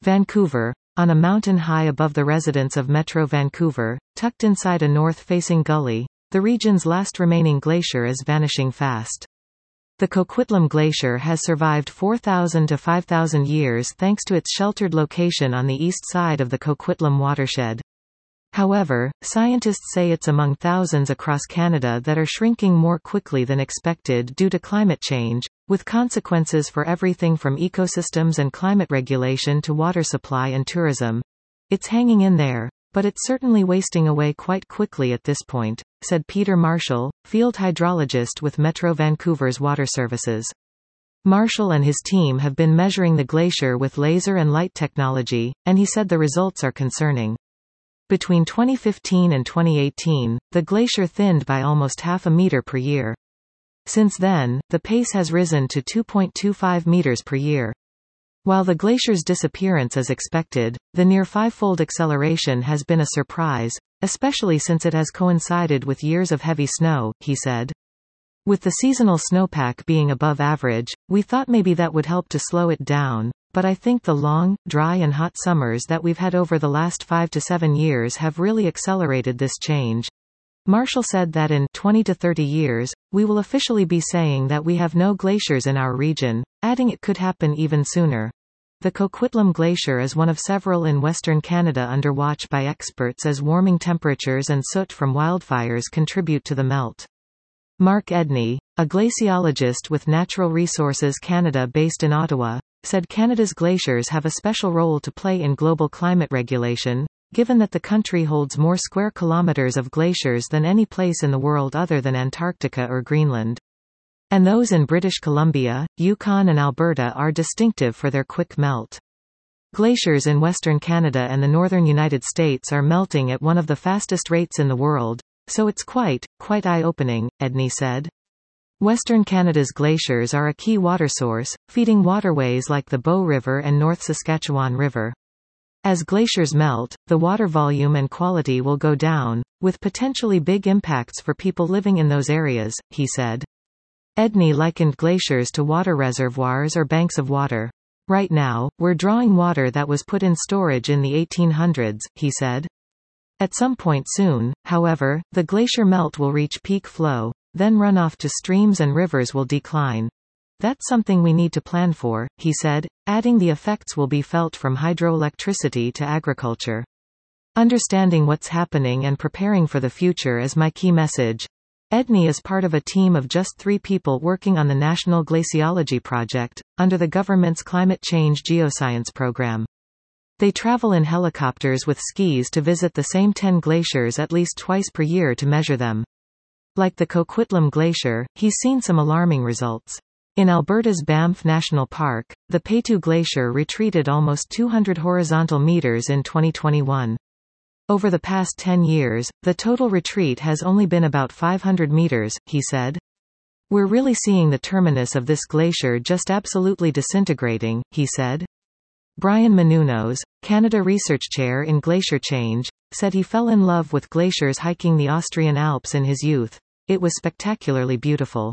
Vancouver, on a mountain high above the residents of Metro Vancouver, tucked inside a north-facing gully, the region's last remaining glacier is vanishing fast. The Coquitlam Glacier has survived 4,000 to 5,000 years thanks to its sheltered location on the east side of the Coquitlam watershed. However, scientists say it's among thousands across Canada that are shrinking more quickly than expected due to climate change, with consequences for everything from ecosystems and climate regulation to water supply and tourism. It's hanging in there, but it's certainly wasting away quite quickly at this point, said Peter Marshall, field hydrologist with Metro Vancouver's Water Services. Marshall and his team have been measuring the glacier with laser and light technology, and he said the results are concerning. Between 2015 and 2018, the glacier thinned by almost half a meter per year. Since then, the pace has risen to 2.25 meters per year. While the glacier's disappearance is expected, the near five-fold acceleration has been a surprise, especially since it has coincided with years of heavy snow, he said. With the seasonal snowpack being above average, we thought maybe that would help to slow it down, but I think the long, dry and hot summers that we've had over the last 5 to 7 years have really accelerated this change. Marshall said that in 20 to 30 years, we will officially be saying that we have no glaciers in our region, adding it could happen even sooner. The Coquitlam Glacier is one of several in Western Canada under watch by experts as warming temperatures and soot from wildfires contribute to the melt. Mark Edney, a glaciologist with Natural Resources Canada based in Ottawa, said Canada's glaciers have a special role to play in global climate regulation, given that the country holds more square kilometers of glaciers than any place in the world other than Antarctica or Greenland. And those in British Columbia, Yukon and Alberta are distinctive for their quick melt. Glaciers in Western Canada and the northern United States are melting at one of the fastest rates in the world, so it's quite eye-opening, Edney said. Western Canada's glaciers are a key water source, feeding waterways like the Bow River and North Saskatchewan River. As glaciers melt, the water volume and quality will go down, with potentially big impacts for people living in those areas, he said. Edney likened glaciers to water reservoirs or banks of water. Right now, we're drawing water that was put in storage in the 1800s, he said. At some point soon, however, the glacier melt will reach peak flow, then runoff to streams and rivers will decline. That's something we need to plan for, he said, adding the effects will be felt from hydroelectricity to agriculture. Understanding what's happening and preparing for the future is my key message. Edney is part of a team of just 3 people working on the National Glaciology Project, under the government's Climate Change Geoscience program. They travel in helicopters with skis to visit the same 10 glaciers at least twice per year to measure them. Like the Coquitlam Glacier, he's seen some alarming results. In Alberta's Banff National Park, the Peyto Glacier retreated almost 200 horizontal meters in 2021. Over the past 10 years, the total retreat has only been about 500 meters, he said. We're really seeing the terminus of this glacier just absolutely disintegrating, he said. Brian Menounos, Canada Research Chair in Glacier Change, said he fell in love with glaciers hiking the Austrian Alps in his youth. It was spectacularly beautiful.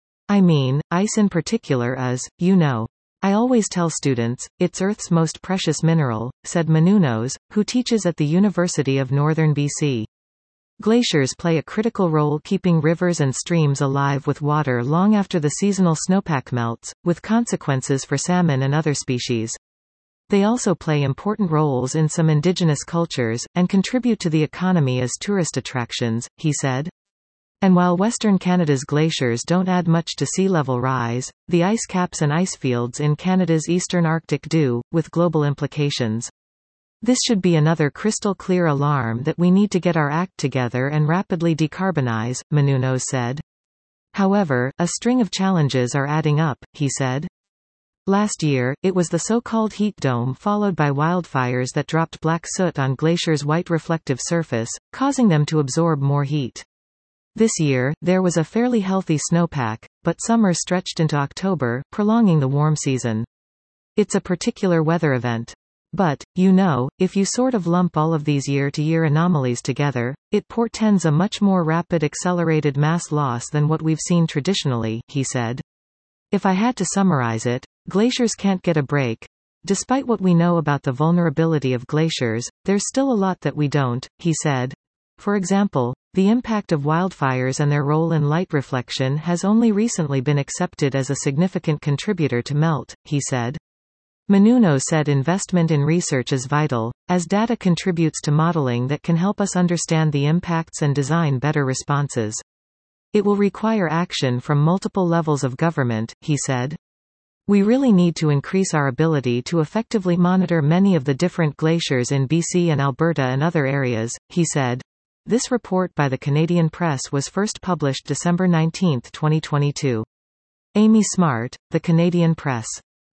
I mean, ice in particular is, I always tell students, it's Earth's most precious mineral, said Menounos, who teaches at the University of Northern BC. Glaciers play a critical role keeping rivers and streams alive with water long after the seasonal snowpack melts, with consequences for salmon and other species. They also play important roles in some indigenous cultures, and contribute to the economy as tourist attractions, he said. And while Western Canada's glaciers don't add much to sea level rise, the ice caps and ice fields in Canada's eastern Arctic do, with global implications. This should be another crystal clear alarm that we need to get our act together and rapidly decarbonize, Menounos said. However, a string of challenges are adding up, he said. Last year, it was the so-called heat dome followed by wildfires that dropped black soot on glaciers' white reflective surface, causing them to absorb more heat. This year, there was a fairly healthy snowpack, but summer stretched into October, prolonging the warm season. It's a particular weather event. But, if you sort of lump all of these year-to-year anomalies together, it portends a much more rapid accelerated mass loss than what we've seen traditionally, he said. If I had to summarize it, glaciers can't get a break. Despite what we know about the vulnerability of glaciers, there's still a lot that we don't, he said. For example, the impact of wildfires and their role in light reflection has only recently been accepted as a significant contributor to melt, he said. Menounos said investment in research is vital, as data contributes to modeling that can help us understand the impacts and design better responses. It will require action from multiple levels of government, he said. We really need to increase our ability to effectively monitor many of the different glaciers in BC and Alberta and other areas, he said. This report by the Canadian Press was first published December 19, 2022. Amy Smart, The Canadian Press.